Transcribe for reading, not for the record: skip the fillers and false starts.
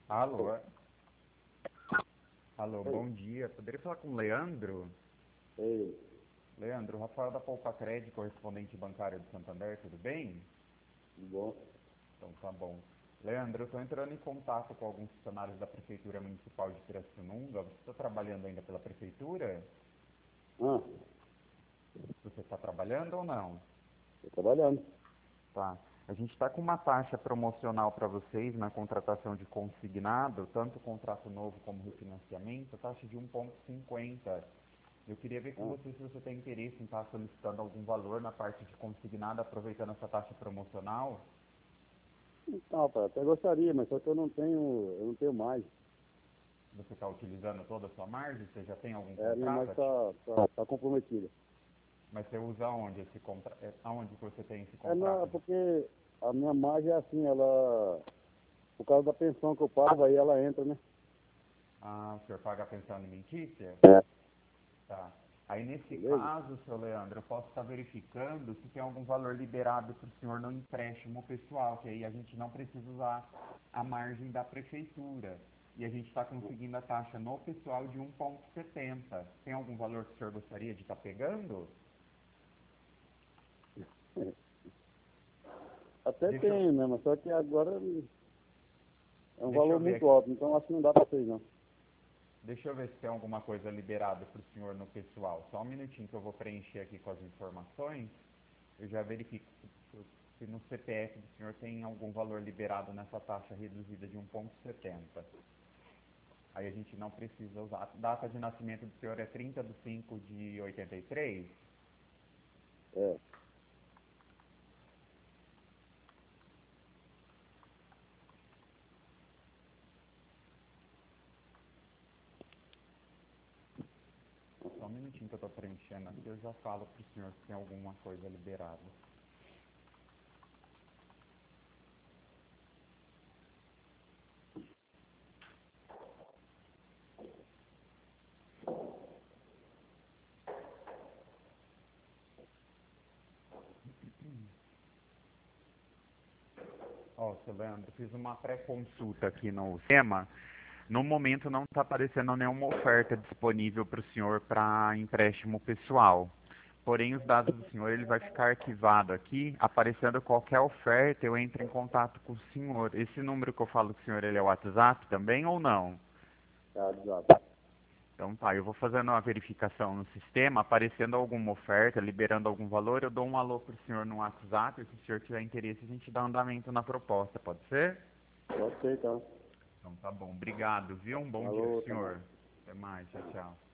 Alô, alô, Oi, bom dia. Poderia falar com o Leandro? ei, Leandro, Rafael da Poupa Crédito, correspondente bancário do Santander, tudo bem? tudo bom? Então tá bom. Leandro, eu estou entrando em contato com alguns funcionários da Prefeitura Municipal de Pirassununga. Você está trabalhando ainda pela Prefeitura? Ah, Você está trabalhando ou não? tô trabalhando. Tá. A gente está com uma taxa promocional para vocês na contratação de consignado, tanto contrato novo como refinanciamento, taxa de 1,50. Eu queria ver com Ah, você se você tem interesse em estar solicitando algum valor na parte de consignado, aproveitando essa taxa promocional. então, rapaz, até gostaria, mas só que eu não tenho mais. Você está utilizando toda a sua margem? Você já tem algum A minha contrato? margem tá comprometida. Mas você usa onde esse contrato? Aonde que você tem esse Não, é contrato? porque a minha margem é assim, por causa da pensão que eu pago, aí ela entra, né? Ah, o senhor paga a pensão alimentícia? É. Tá. Aí nesse Beleza? caso, seu Leandro, eu posso estar verificando se tem algum valor liberado para o senhor no empréstimo pessoal, que aí a gente não precisa usar a margem da prefeitura. E a gente está conseguindo a taxa no pessoal de 1,70. Tem algum valor que o senhor gostaria de estar pegando? Até Deixa eu, tem, né? Mas só que agora é um deixa valor eu ver muito aqui. alto, então acho que não dá pra vocês, não. Deixa eu ver se tem alguma coisa liberada para o senhor no pessoal. Só um minutinho que eu vou preencher aqui com as informações. Eu já verifico se no CPF do senhor tem algum valor liberado nessa taxa reduzida de 1,70. Aí a gente não precisa usar. A data de nascimento do senhor é 30/5/83? É. Só um minutinho que eu estou preenchendo aqui, eu já falo para o senhor se tem alguma coisa liberada. Ó, seu Leandro, fiz uma pré-consulta aqui no sistema. No momento não está aparecendo nenhuma oferta disponível para o senhor para empréstimo pessoal. Porém, os dados do senhor ele vai ficar arquivado aqui. Aparecendo qualquer oferta, eu entro em contato com o senhor. Esse número que eu falo com o senhor, ele é o WhatsApp também ou não? Tá, exato. Então tá, eu vou fazendo uma verificação no sistema, aparecendo alguma oferta, liberando algum valor, eu dou um alô pro senhor no WhatsApp, se o senhor tiver interesse, a gente dá andamento na proposta, pode ser? Pode ser, então. Então tá bom, obrigado, viu? Um bom dia pro Alô, até mais. senhor. Até mais, tchau, tchau.